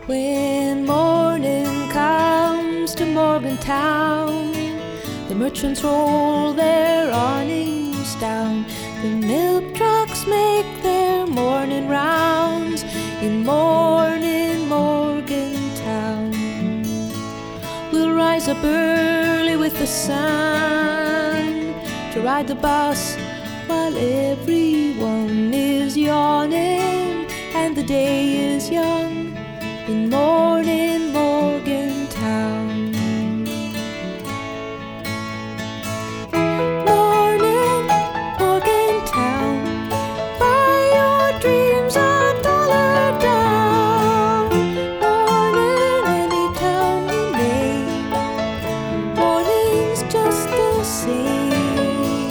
When morning comes to Morgantown, the merchants roll their awnings down. The milk trucks make their morning rounds in morning Morgantown. We'll rise up early with the sun to ride the bus while everyone is yawning and the day is young in morning Morgantown. Morning Morgantown, buy your dreams $1 down. Morning, any town you name, morning's just the same.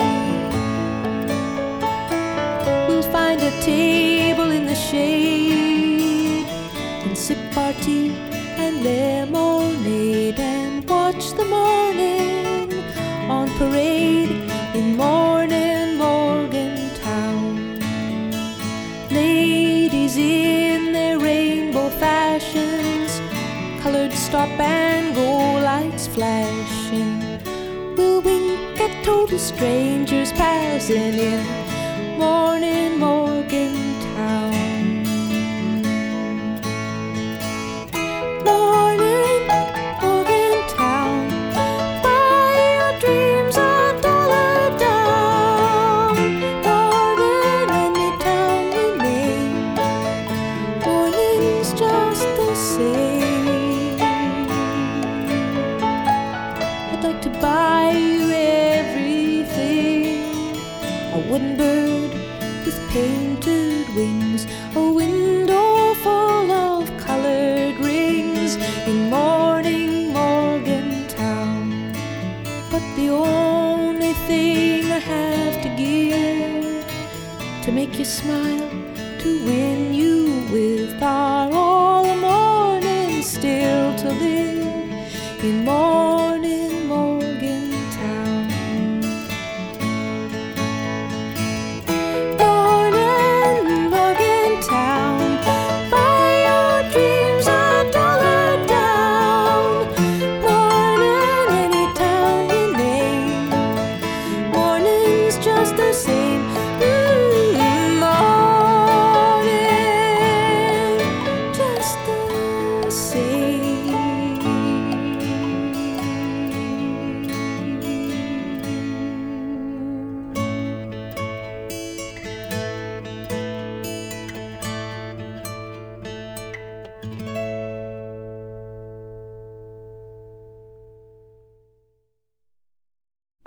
We'll find a table in the shade and sip our tea and lemonade and watch the morning on parade in morning Morgantown. Ladies in their rainbow fashions, colored stop and go lights flashing, will wink at total strangers passing in morning Morgantown. Morning Morgantown, buy your dreams $1 down. Morning, any town you name, morning's just the same. I'd like to buy you everything: a wooden bird with painted wings, a window full of colored rings in morning Morgantown. But the only thing I have to give to make you smile, to win you with, are all the mornings still to live in morning Morgantown. Morning Morgantown, buy your dreams $1 down. Morning, any town you name, morning's just the same.